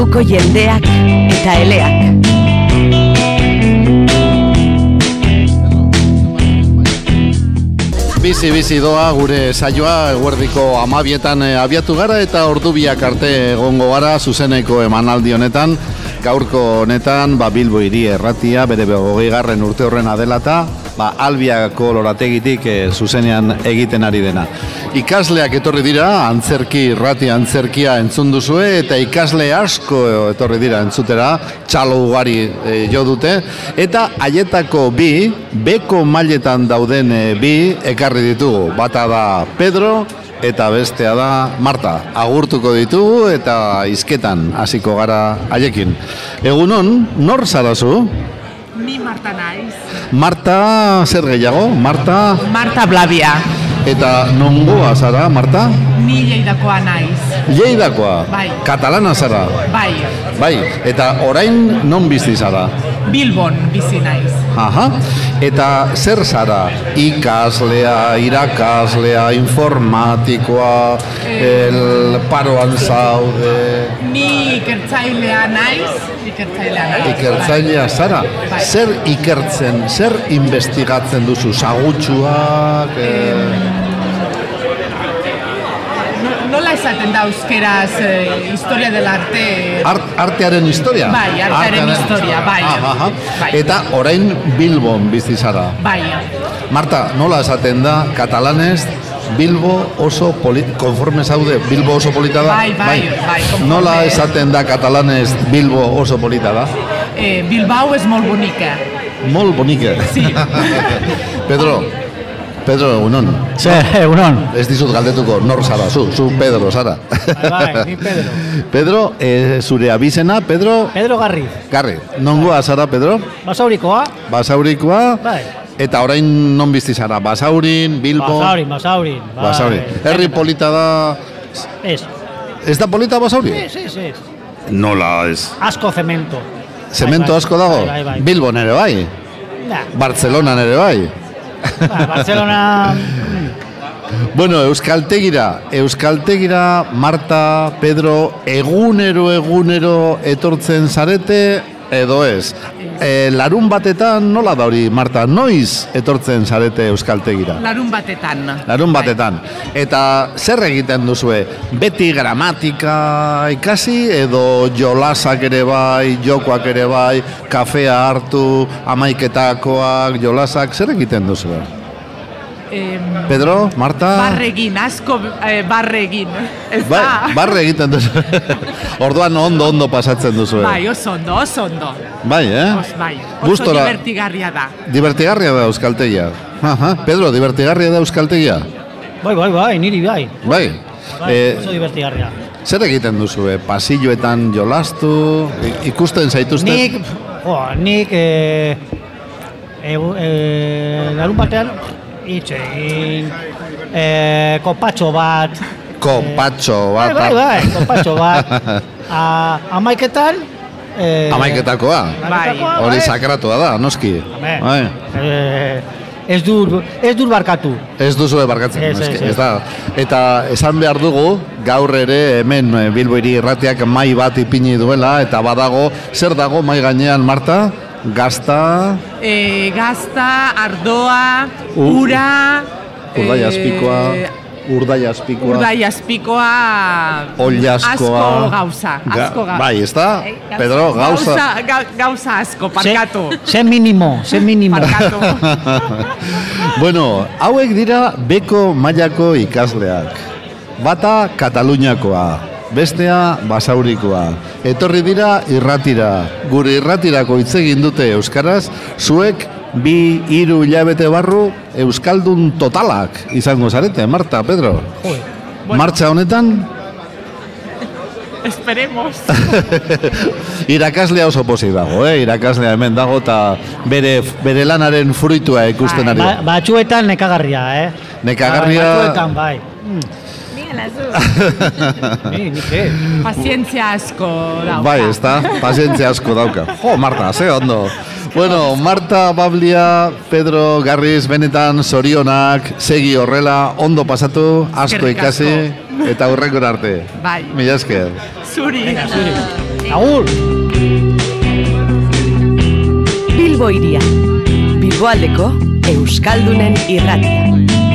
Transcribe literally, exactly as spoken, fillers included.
Bilboko jendeak eta eleak. Bizi-bizi doa gure saioa eguerdiko amabietan abiatu gara eta ordubiak arte egongo gara zuzeneko emanaldi honetan. Gaurko honetan ba, Bilbo hiri erratia bere hogeigarren urte horren adelata ba, Albiako lorategitik e, zuzenean egiten ari dena. Ikasleak etorri dira, antzerki, irrati antzerkia entzun duzue, eta ikasle asko etorri dira entzutera, txalo ugari e, jo dute, eta haietako bi, beko mailetan dauden e, bi, ekarri ditugu. Bata da Pedro, eta bestea da Marta. Agurtuko ditugu eta hizketan hasiko gara haiekin. Egunon, nor zarazu? Ni Marta naiz. Marta, zer gehiago? Marta? Marta Blavia. Eta nongoa zara, Marta? Ni Lleidakoa naiz. Lleidakoa? Bai. Katalana zara? Bai. Bai, eta orain non bizi zara? Bilbon bizi naiz. Aha. Eta zer zara? Ikaslea, irakaslea, informatikoa, el paroan zaude... Ni ikertzailea naiz. Ikertzailea naiz. Ikertzailea zara? Bai. Zer ikertzen, zer investigatzen duzu? Sagutsuak... Eh... Nola esaten da euskeraz eh, historia del arte? Art, artearen historia? Bai, artearen, artearen historia, bai. Ah, ah, bai. Eta orain Bilbon bizi zara? Bai. Marta, nola esaten da katalanez Bilbo oso polita, konforme zaude, Bilbo oso polita da? Bai, bai, bai. bai nola esaten da katalanez Bilbo oso polita da? Eh, Bilbao és molt bonica. Molt bonica? Sí. Pedro, Pedro, egunon. Sí, egunon. Ez dizut galdetuko, nor zara, zu, zu Pedro zara. Bai, ni Pedro. Pedro, eh, zure abizena, Pedro? Pedro Garriz. Garriz. Nongoa zara, Pedro? Basaurikoa. Basaurikoa. Bai. Eta orain non bizi zara? Basaurin, Bilbo? Basaurin, Basaurin. Bai. Basaurin. Herri polita da... Ez. Ez da polita Basaurin? Ez, ez, ez. Nola ez? Asko zemento. Zemento bai, asko dago? Bai, bai, bai. Bilbo nere bai? Da. Barcelona nere bai? Ba, Barcelona... Bueno, Euskaltegira, Euskaltegira, Marta, Pedro, egunero, egunero etortzen zarete, edo ez? E, larun batetan, nola da hori, Marta, noiz etortzen zarete Euskaltegira? Larun batetan. Larun batetan. Eta zer egiten duzue? Beti gramatika ikasi, edo jolasak ere bai, jokoak ere bai, kafea hartu, hamaiketakoak, jolasak, zer egiten duzue? Eh, Pedro, Marta... Barregin, asko eh, barregin. Ez Bai, da? barre egiten duzu. Orduan ondo ondo pasatzen duzu. Bai, oso ondo, oso ondo. Bai, eh? Os, bai, oso Gustora... divertigarria da. Divertigarria da Euskaltegia. Aha. Pedro, divertigarria da Euskaltegia? Bai, bai, bai, niri bai. Bai. Bai, eh, oso divertigarria. Zer egiten duzu? Pasilloetan jolastu? Ikusten zaituzte? Nik, jo, nik, eh, e, e, larun batean, hitz egin, eh, kopatxo bat. Kopatxo eh, bat. Bai, bai, bai, kopatxo bat. A, amaiketan. Eh, Amaiketakoa? Bai. Hori sakratua da, noski. Bai. Eh, ez dur, ez dur barkatu. Ez duzu barkatzen, Ez, ez, ez da. Eta esan behar dugu, gaur ere hemen Bilbo hiri irratiak mai bat ipini duela, eta badago, zer dago mai gainean, Marta? Gazta... E, gazta, ardoa, U, ura... Urdai azpikoa, e, urdai azpikoa... Urdai azpikoa... Ollaskoa... Asko gauza, asko gauza. Bai, ez da? Pedro, gauza... Gauza, ga, gauza asko, parkatu. Ze minimo, ze minimo. Parkatu. Bueno, hauek dira beko mailako ikasleak. Bata Kataluniakoa, bestea Basaurikoa. Etorri dira irratira. Gure irratirako hitz egin dute euskaraz, zuek bi hiru hilabete barru euskaldun totalak izango zarete, Marta, Pedro. Bueno. Martxa honetan? Esperemos. Irakaslea oso pozik dago, eh? Irakaslea hemen dago eta bere, bere lanaren fruitua ikusten ari. Ba, batzuetan nekagarria, eh? Nekagarria... Batzuetan, bai. Mm. Ni, ni ke. Pazientzia asko dauka. Bai, ez da, pazientzia asko dauka. Jo, Marta, ze ondo. Bueno, Marta, Bablia, Pedro, Garriz, benetan, zorionak, segi horrela, ondo pasatu, asko ikasi, eta hurrengora arte. Bai. Mila esker. Zuri. Venga, zuri. Agur! Bilbo Hiria, Bilboaldeko Euskaldunen irratia.